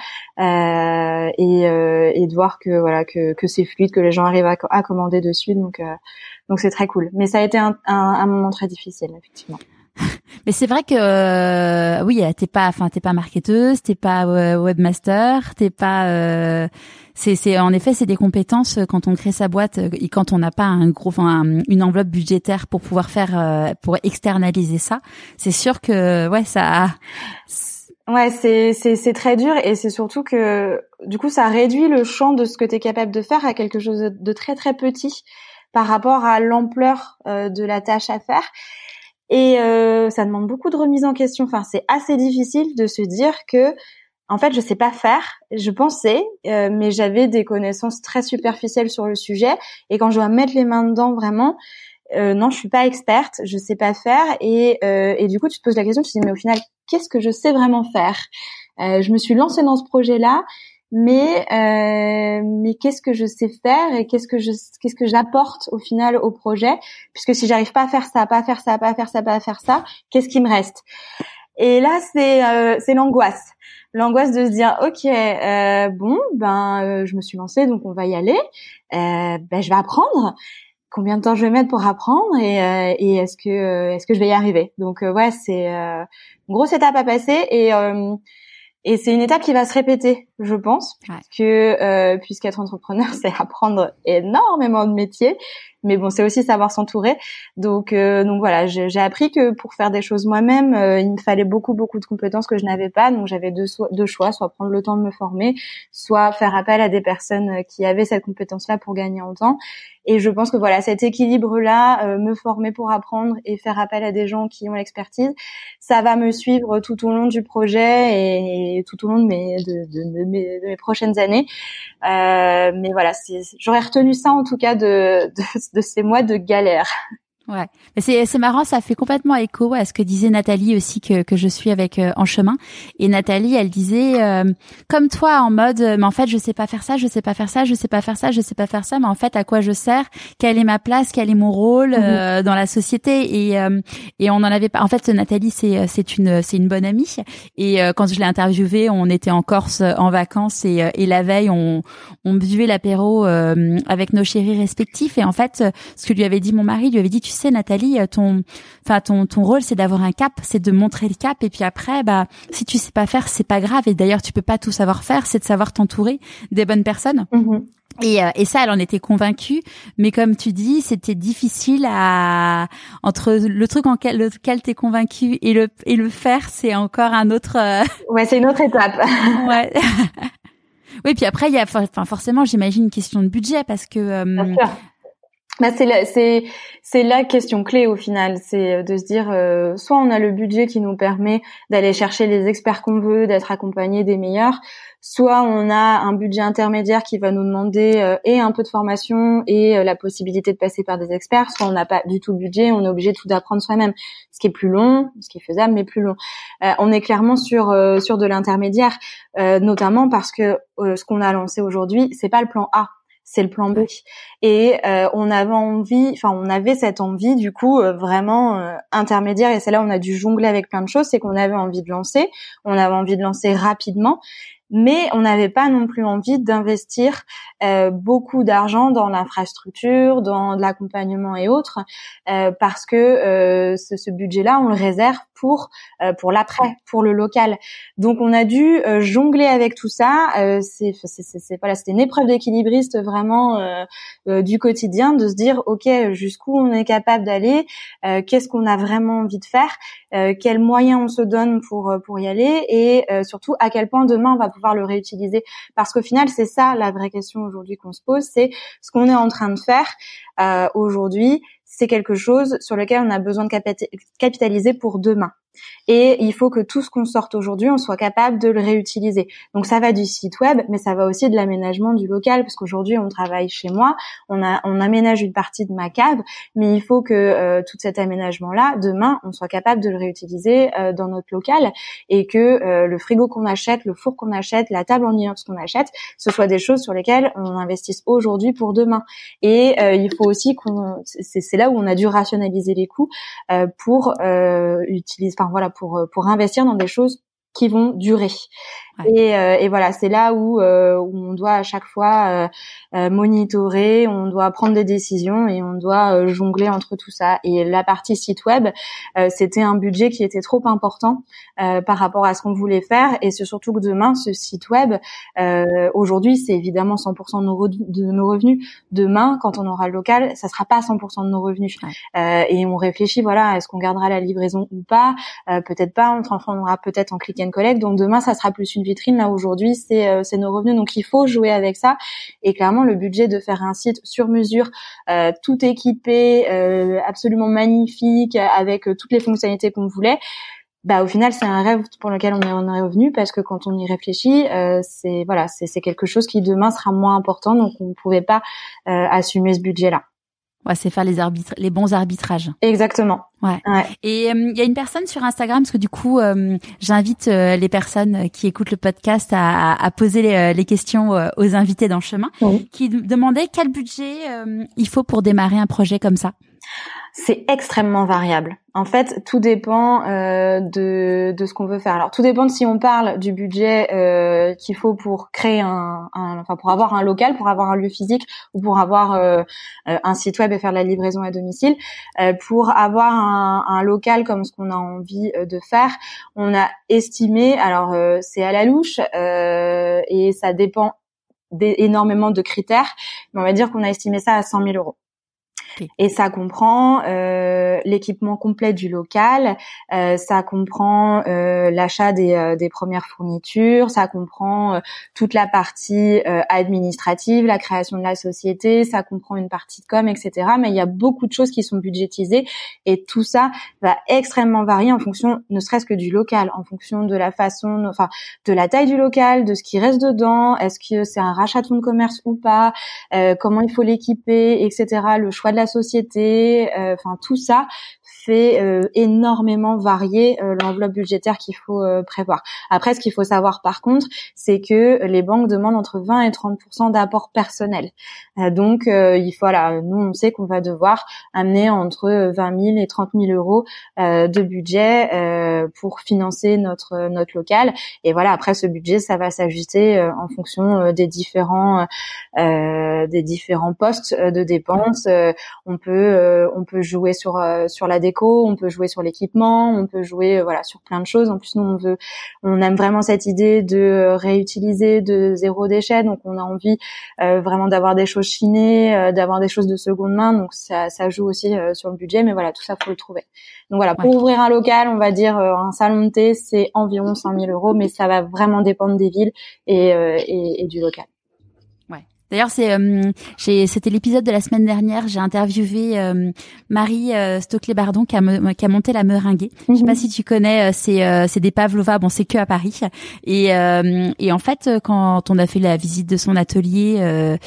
et de voir que c'est fluide, que les gens arrivent à commander dessus, donc c'est très cool. Mais ça a été un moment très difficile effectivement. Mais c'est vrai que oui, t'es pas marketeuse, t'es pas webmaster, t'es pas c'est en effet c'est des compétences quand on crée sa boîte et quand on n'a pas une enveloppe budgétaire pour pouvoir pour externaliser ça. C'est sûr que ça c'est très dur et c'est surtout que du coup ça réduit le champ de ce que t'es capable de faire à quelque chose de très très petit par rapport à l'ampleur de la tâche à faire. Et ça demande beaucoup de remise en question. Enfin, c'est assez difficile de se dire que, en fait, je sais pas faire. Je pensais, mais j'avais des connaissances très superficielles sur le sujet. Et quand je dois mettre les mains dedans, vraiment, non, je suis pas experte. Je sais pas faire. Et du coup, tu te poses la question, tu te dis, mais au final, qu'est-ce que je sais vraiment faire? Je me suis lancée dans ce projet-là. Mais qu'est-ce que je sais faire et qu'est-ce que j'apporte au final au projet, puisque si j'arrive pas à faire ça, qu'est-ce qui me reste? Et là c'est l'angoisse de se dire OK, je me suis lancée, donc on va y aller, je vais apprendre. Combien de temps je vais mettre pour apprendre et est-ce que je vais y arriver? Donc c'est une grosse étape à passer et c'est une étape qui va se répéter, je pense, puisqu'être entrepreneur, c'est apprendre énormément de métiers. mais bon, c'est aussi savoir s'entourer. Donc voilà, j'ai appris que pour faire des choses moi-même, il me fallait beaucoup de compétences que je n'avais pas. Donc j'avais deux choix, soit prendre le temps de me former, soit faire appel à des personnes qui avaient cette compétence-là pour gagner en temps. Et je pense que voilà, cet équilibre-là, me former pour apprendre et faire appel à des gens qui ont l'expertise, ça va me suivre tout au long du projet et tout au long de mes prochaines années. Mais voilà, j'aurais retenu ça en tout cas de ces mois de galère. Ouais, mais c'est marrant, ça fait complètement écho à ce que disait Nathalie aussi que je suis avec En Chemin. Et Nathalie, elle disait comme toi en mode mais en fait je sais pas faire ça, je sais pas faire ça, je sais pas faire ça, je sais pas faire ça, mais en fait à quoi je sers, quelle est ma place, quel est mon rôle dans la société et on en avait pas. En fait Nathalie c'est une bonne amie et quand je l'ai interviewée, on était en Corse en vacances et la veille on buvait l'apéro avec nos chéris respectifs et en fait ce que lui avait dit mon mari, lui avait dit tu sais Nathalie, ton rôle c'est d'avoir un cap, c'est de montrer le cap et puis après si tu sais pas faire, c'est pas grave et d'ailleurs tu peux pas tout savoir faire, c'est de savoir t'entourer des bonnes personnes. Et ça, elle en était convaincue, mais comme tu dis, c'était difficile entre le truc lequel t'es convaincue et le faire, c'est encore un autre. Ouais, c'est une autre étape. Ouais. Oui, puis après il y a forcément, j'imagine, une question de budget parce que. Bien sûr. C'est la question clé au final, c'est de se dire soit on a le budget qui nous permet d'aller chercher les experts qu'on veut, d'être accompagné des meilleurs, soit on a un budget intermédiaire qui va nous demander et un peu de formation et la possibilité de passer par des experts, soit on n'a pas du tout le budget, on est obligé de tout apprendre soi-même, ce qui est plus long, ce qui est faisable mais plus long. On est clairement sur de l'intermédiaire, notamment parce que ce qu'on a lancé aujourd'hui, c'est pas le plan A. C'est le plan B. Et on avait cette envie du coup vraiment intermédiaire et c'est là où on a dû jongler avec plein de choses, c'est qu'on avait envie de lancer, rapidement, mais on n'avait pas non plus envie d'investir beaucoup d'argent dans l'infrastructure, dans de l'accompagnement et autres, parce que ce budget-là, on le réserve pour l'après, pour le local. Donc on a dû jongler avec tout ça. C'était une épreuve d'équilibriste vraiment du quotidien, de se dire ok, jusqu'où on est capable d'aller, qu'est-ce qu'on a vraiment envie de faire, quels moyens on se donne pour y aller et surtout à quel point demain on va pouvoir le réutiliser, parce qu'au final c'est ça la vraie question aujourd'hui qu'on se pose, c'est ce qu'on est en train de faire aujourd'hui, c'est quelque chose sur lequel on a besoin de capitaliser pour demain. Et il faut que tout ce qu'on sorte aujourd'hui, on soit capable de le réutiliser. Donc ça va du site web, mais ça va aussi de l'aménagement du local, parce qu'aujourd'hui on travaille chez moi, on aménage une partie de ma cave, mais il faut que tout cet aménagement-là, demain, on soit capable de le réutiliser dans notre local, et que le frigo qu'on achète, le four qu'on achète, la table en inox qu'on achète, ce soit des choses sur lesquelles on investisse aujourd'hui pour demain. Et il faut aussi c'est là où on a dû rationaliser les coûts pour pour investir dans des choses qui vont durer. Ouais. Et voilà, c'est là où on doit à chaque fois monitorer, on doit prendre des décisions et on doit jongler entre tout ça. Et la partie site web, c'était un budget qui était trop important par rapport à ce qu'on voulait faire, et c'est surtout que demain, ce site web, aujourd'hui, c'est évidemment 100% de nos revenus. Demain, quand on aura le local, ça sera pas 100% de nos revenus. Ouais. Et on réfléchit, voilà, est-ce qu'on gardera la livraison ou pas, peut-être pas, on transformera peut-être en click and collect. Donc demain, ça sera plus une vitrine. Là aujourd'hui, c'est nos revenus. Donc il faut jouer avec ça. Et clairement, le budget de faire un site sur mesure, tout équipé, absolument magnifique, avec toutes les fonctionnalités qu'on voulait, au final, c'est un rêve pour lequel on est revenu, parce que quand on y réfléchit, c'est quelque chose qui demain sera moins important. Donc on ne pouvait pas assumer ce budget-là. Ouais, c'est faire les bons arbitrages. Exactement. Ouais. Et il y a une personne sur Instagram, parce que du coup, j'invite les personnes qui écoutent le podcast à poser les questions aux invités dans le chemin, qui demandait quel budget il faut pour démarrer un projet comme ça. C'est extrêmement variable. En fait, tout dépend de ce qu'on veut faire. Alors, tout dépend de si on parle du budget qu'il faut pour créer pour avoir un local, pour avoir un lieu physique, ou pour avoir un site web et faire de la livraison à domicile. Pour avoir un local comme ce qu'on a envie de faire, on a estimé, alors c'est à la louche et ça dépend énormément de critères, mais on va dire qu'on a estimé ça à 100 000 euros. Okay. Et ça comprend l'équipement complet du local, ça comprend l'achat des premières fournitures, ça comprend toute la partie administrative, la création de la société, ça comprend une partie de com, etc. Mais il y a beaucoup de choses qui sont budgétisées et tout ça va extrêmement varier en fonction, ne serait-ce que du local, en fonction de la façon, enfin de la taille du local, de ce qui reste dedans, est-ce que c'est un rachat de fonds de commerce ou pas, comment il faut l'équiper, etc. Le choix de la société, enfin tout ça fait énormément varier l'enveloppe budgétaire qu'il faut prévoir. Après, ce qu'il faut savoir par contre, c'est que les banques demandent entre 20 et 30% d'apport personnel. Donc, il faut, voilà, nous on sait qu'on va devoir amener entre 20 000 et 30 000 euros de budget pour financer notre local. Et voilà, après ce budget, ça va s'ajuster en fonction des différents postes de dépenses. On peut jouer sur la déco, on peut jouer sur l'équipement, on peut jouer voilà sur plein de choses. En plus, nous on aime vraiment cette idée de réutiliser, de zéro déchet. Donc on a envie vraiment d'avoir des choses chinées, d'avoir des choses de seconde main. Donc ça joue aussi sur le budget. Mais voilà, tout ça faut le trouver. Donc voilà, pour ouvrir un local, on va dire un salon de thé, c'est environ 100 000 euros, mais ça va vraiment dépendre des villes et du local. D'ailleurs, c'était l'épisode de la semaine dernière. J'ai interviewé Marie Stoclet-Bardon qui a monté la Meringuée. Je sais pas si tu connais. C'est des pavlovas. Bon, c'est que à Paris. Et en fait, quand on a fait la visite de son atelier,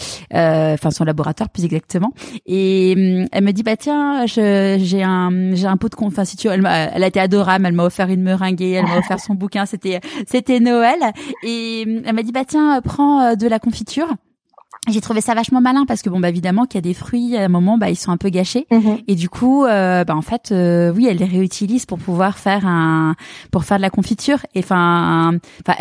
enfin son laboratoire plus exactement, et elle me dit bah tiens, j'ai un pot de enfin si tu elle a été adorable. Elle m'a offert une meringuée. Elle m'a offert son bouquin. C'était Noël. Et elle m'a dit bah tiens, prends de la confiture. J'ai trouvé ça vachement malin parce que bon bah évidemment qu'il y a des fruits à un moment ils sont un peu gâchés et du coup en fait oui elle les réutilise pour pouvoir faire de la confiture et enfin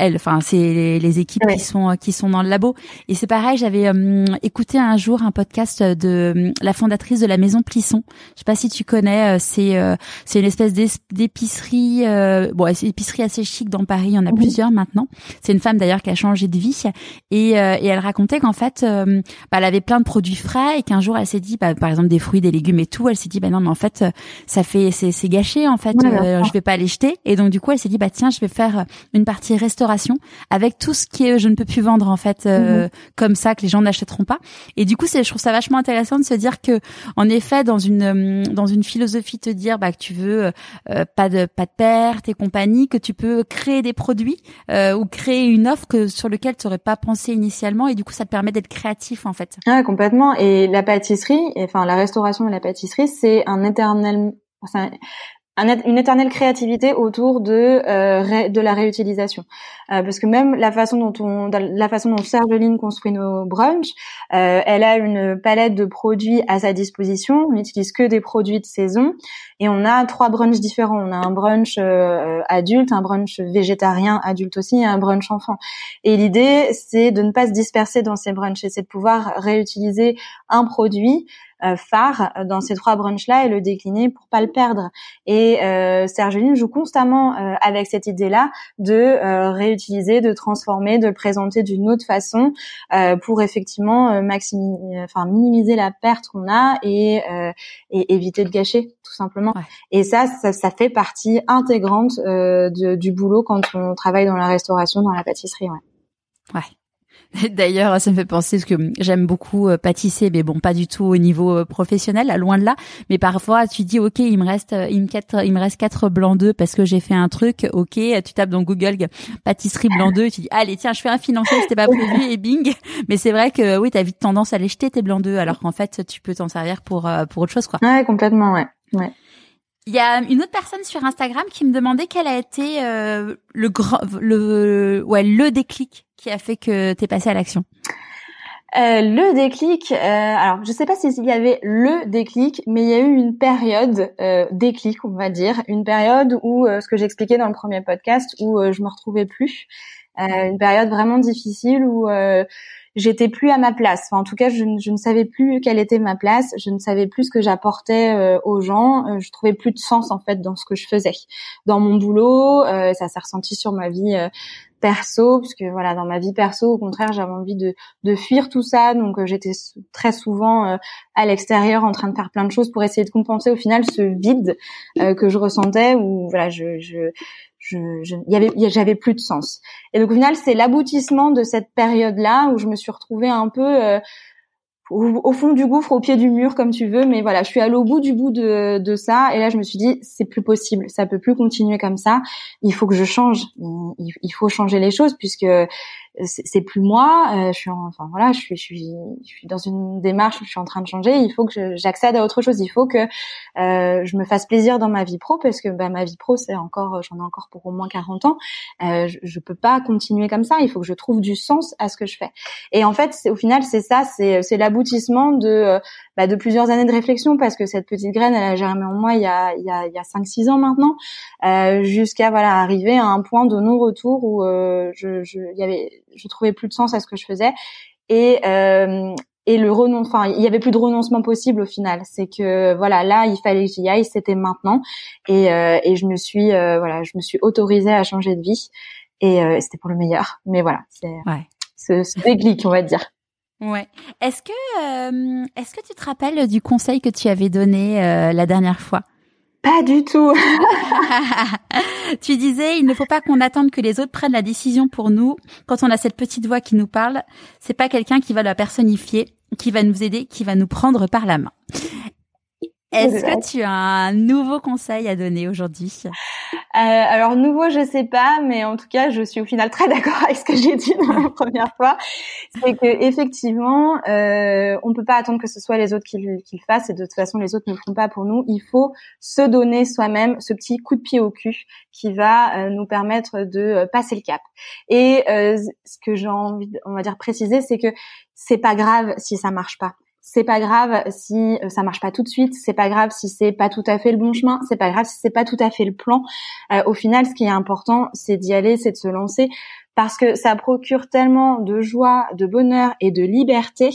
c'est les équipes qui sont dans le labo et c'est pareil j'avais écouté un jour un podcast de la fondatrice de la Maison Plisson. Je sais pas si tu connais c'est une espèce d'épicerie c'est une épicerie assez chic dans Paris, il y en a plusieurs maintenant. C'est une femme d'ailleurs qui a changé de vie et elle racontait qu'en fait elle avait plein de produits frais et qu'un jour elle s'est dit par exemple des fruits, des légumes et tout, elle s'est dit non mais en fait c'est gâché en fait, je vais pas les jeter et donc du coup elle s'est dit tiens je vais faire une partie restauration avec tout ce qui est je ne peux plus vendre en fait comme ça que les gens n'achèteront pas et du coup je trouve ça vachement intéressant de se dire que en effet dans une philosophie te dire que tu veux pas de perte et compagnie, que tu peux créer des produits ou créer une offre sur lequel tu aurais pas pensé initialement et du coup ça te permet d'être créatif en fait. Ouais, complètement. Et la pâtisserie, enfin la restauration et la pâtisserie, c'est une éternelle créativité autour de la réutilisation, parce que même la façon dont Sergeline construit nos brunchs, elle a une palette de produits à sa disposition. On n'utilise que des produits de saison et on a 3 brunchs différents. On a un brunch adulte, un brunch végétarien adulte aussi et un brunch enfant. Et l'idée, c'est de ne pas se disperser dans ces brunchs et c'est de pouvoir réutiliser un produit phare dans ces 3 brunchs-là et le décliner pour pas le perdre. Et Sergeline joue constamment avec cette idée-là de réutiliser, de transformer, de le présenter d'une autre façon pour effectivement minimiser la perte qu'on a et éviter de gâcher tout simplement. Ouais. Et ça fait partie intégrante du boulot quand on travaille dans la restauration, dans la pâtisserie. Ouais. D'ailleurs, ça me fait penser parce que j'aime beaucoup pâtisser, mais bon, pas du tout au niveau professionnel, loin de là. Mais parfois, tu dis, ok, il me reste 4 blancs d'œufs parce que j'ai fait un truc. Ok, tu tapes dans Google pâtisserie blanc d'œufs, tu dis, allez, tiens, je fais un financier, c'était pas prévu et bing. Mais c'est vrai que oui, t'as vite tendance à les jeter tes blancs d'œufs, alors qu'en fait, tu peux t'en servir pour autre chose, quoi. Ouais, complètement, ouais. Il y a une autre personne sur Instagram qui me demandait quel a été le déclic qui a fait que t'es passée à l'action. Le déclic, alors je sais pas s'il y avait le déclic, mais il y a eu une période déclic, on va dire, une période où ce que j'expliquais dans le premier podcast, où je me retrouvais plus, une période vraiment difficile où j'étais plus à ma place. Enfin, en tout cas, je ne savais plus quelle était ma place. Je ne savais plus ce que j'apportais aux gens. Je trouvais plus de sens en fait dans ce que je faisais, dans mon boulot. Ça s'est ressenti sur ma vie perso, parce que voilà, dans ma vie perso, au contraire, j'avais envie de fuir tout ça, donc j'étais très souvent à l'extérieur en train de faire plein de choses pour essayer de compenser au final ce vide que je ressentais, où voilà, j'avais plus de sens. Et donc au final, c'est l'aboutissement de cette période-là où je me suis retrouvée un peu au fond du gouffre, au pied du mur, comme tu veux, mais voilà, je suis allée au bout de ça, et là je me suis dit, c'est plus possible, ça peut plus continuer comme ça, il faut que je change, il faut changer les choses, puisque c'est plus moi, je suis dans une démarche où je suis en train de changer, il faut que j'accède à autre chose, il faut que je me fasse plaisir dans ma vie pro, parce que ma vie pro, j'en ai encore pour au moins 40 ans, je peux pas continuer comme ça, il faut que je trouve du sens à ce que je fais. Et en fait, au final, c'est l'aboutissement de plusieurs années de réflexion, parce que cette petite graine, elle a germé en moi il y a 5-6 ans maintenant, jusqu'à arriver à un point de non-retour où je trouvais plus de sens à ce que je faisais, et il y avait plus de renoncement possible au final. C'est que là, il fallait que j'y aille, c'était maintenant, et je me suis autorisée à changer de vie, et c'était pour le meilleur. Mais voilà, c'est ce déclic, on va dire. Ouais. Est-ce que tu te rappelles du conseil que tu avais donné la dernière fois? Pas du tout. Tu disais, il ne faut pas qu'on attende que les autres prennent la décision pour nous. Quand on a cette petite voix qui nous parle, c'est pas quelqu'un qui va la personnifier, qui va nous aider, qui va nous prendre par la main. Est-ce que tu as un nouveau conseil à donner aujourd'hui? Alors nouveau, je sais pas, mais en tout cas, je suis au final très d'accord avec ce que j'ai dit dans la première fois. C'est que effectivement, on peut pas attendre que ce soit les autres qui le fassent, et de toute façon, les autres ne le feront pas pour nous. Il faut se donner soi-même ce petit coup de pied au cul qui va nous permettre de passer le cap. Et ce que j'ai envie, on va dire, préciser, c'est que c'est pas grave si ça marche pas. C'est pas grave si ça marche pas tout de suite, c'est pas grave si c'est pas tout à fait le bon chemin, c'est pas grave si c'est pas tout à fait le plan. Au final, ce qui est important, c'est d'y aller, c'est de se lancer, parce que ça procure tellement de joie, de bonheur et de liberté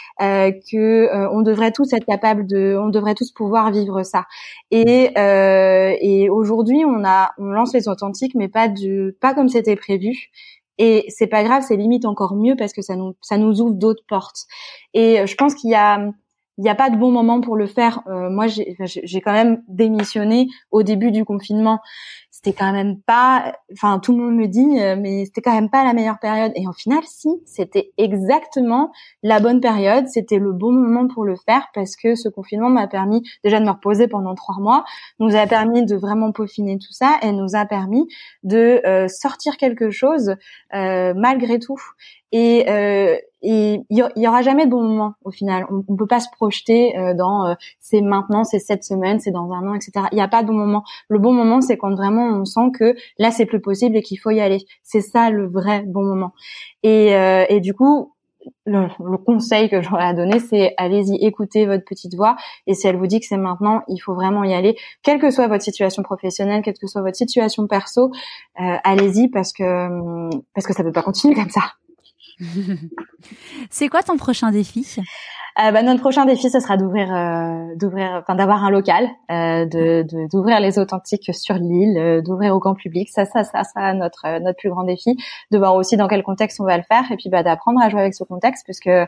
que on devrait tous être capables on devrait tous pouvoir vivre ça. Et aujourd'hui, on lance les authentiques, mais pas comme c'était prévu. Et c'est pas grave, c'est limite encore mieux, parce que ça nous ouvre d'autres portes. Et je pense qu'il y a pas de bon moment pour le faire. Moi, j'ai quand même démissionné au début du confinement. C'était quand même pas, tout le monde me dit, mais c'était quand même pas la meilleure période. Et au final, si, c'était exactement la bonne période. C'était le bon moment pour le faire, parce que ce confinement m'a permis déjà de me reposer pendant 3 mois, nous a permis de vraiment peaufiner tout ça, et nous a permis de sortir quelque chose malgré tout. Et il y aura jamais de bon moment au final. On peut pas se projeter dans c'est maintenant, c'est cette semaine, c'est dans un an, etc. Il y a pas de bon moment. Le bon moment, c'est quand vraiment on sent que là c'est plus possible et qu'il faut y aller. C'est ça le vrai bon moment. Et du coup, le conseil que j'aurais à donner, c'est allez-y, écoutez votre petite voix, et si elle vous dit que c'est maintenant, il faut vraiment y aller, quelle que soit votre situation professionnelle, quelle que soit votre situation perso, allez-y, parce que ça peut pas continuer comme ça. C'est quoi ton prochain défi? Notre prochain défi, ce sera d'avoir un local, d'ouvrir les authentiques sur l'île, d'ouvrir au grand public. Ça sera notre plus grand défi, de voir aussi dans quel contexte on va le faire, et puis d'apprendre à jouer avec ce contexte, parce que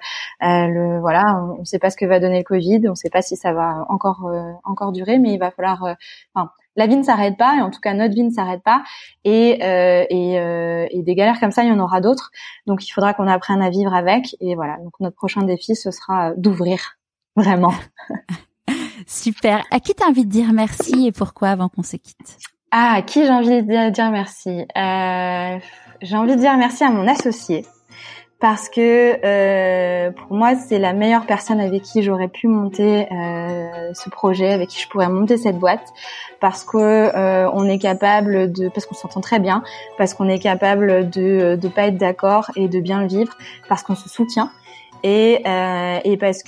on sait pas ce que va donner le Covid, on sait pas si ça va encore durer, mais il va falloir la vie ne s'arrête pas, et en tout cas notre vie ne s'arrête pas, et des galères comme ça, il y en aura d'autres. Donc il faudra qu'on apprenne à vivre avec, et voilà. Donc notre prochain défi, ce sera d'ouvrir, vraiment. Super. À qui t'as envie de dire merci, et pourquoi, avant qu'on se quitte? À qui j'ai envie de dire merci? J'ai envie de dire merci à mon associé, parce que pour moi, c'est la meilleure personne avec qui j'aurais pu monter ce projet, avec qui je pourrais monter cette boîte, parce que on est capable parce qu'on s'entend très bien, parce qu'on est capable de pas être d'accord et de bien le vivre, parce qu'on se soutient, et parce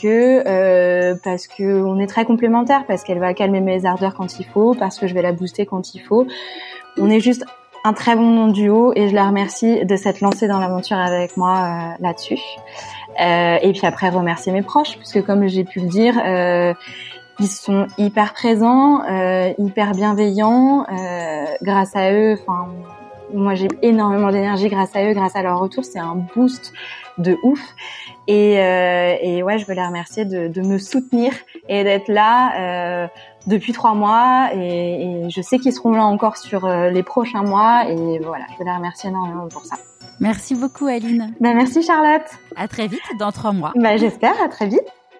que on est très complémentaires, parce qu'elle va calmer mes ardeurs quand il faut, parce que je vais la booster quand il faut. On est juste un très bon duo, et je la remercie de s'être lancée dans l'aventure avec moi là-dessus. Et puis après, remercier mes proches, puisque comme j'ai pu le dire, ils sont hyper présents, hyper bienveillants. Grâce à eux, moi j'ai énormément d'énergie grâce à eux, grâce à leur retour, c'est un boost de ouf. Et ouais, je veux les remercier de me soutenir et d'être là depuis 3 mois. Et je sais qu'ils seront là encore sur les prochains mois. Et voilà, je veux les remercier énormément pour ça. Merci beaucoup, Aline. Merci, Charlotte. À très vite, dans 3 mois. J'espère, à très vite.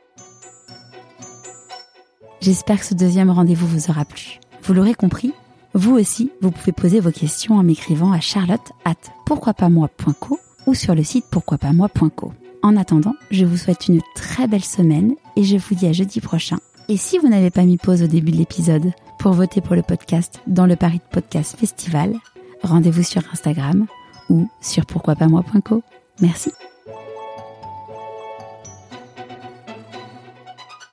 J'espère que ce deuxième rendez-vous vous aura plu. Vous l'aurez compris, vous aussi, vous pouvez poser vos questions en m'écrivant à charlotte@pourquoipasmoi.co ou sur le site pourquoipasmoi.co. En attendant, je vous souhaite une très belle semaine et je vous dis à jeudi prochain. Et si vous n'avez pas mis pause au début de l'épisode pour voter pour le podcast dans le Paris Podcast Festival, rendez-vous sur Instagram ou sur pourquoipasmoi.co. Merci.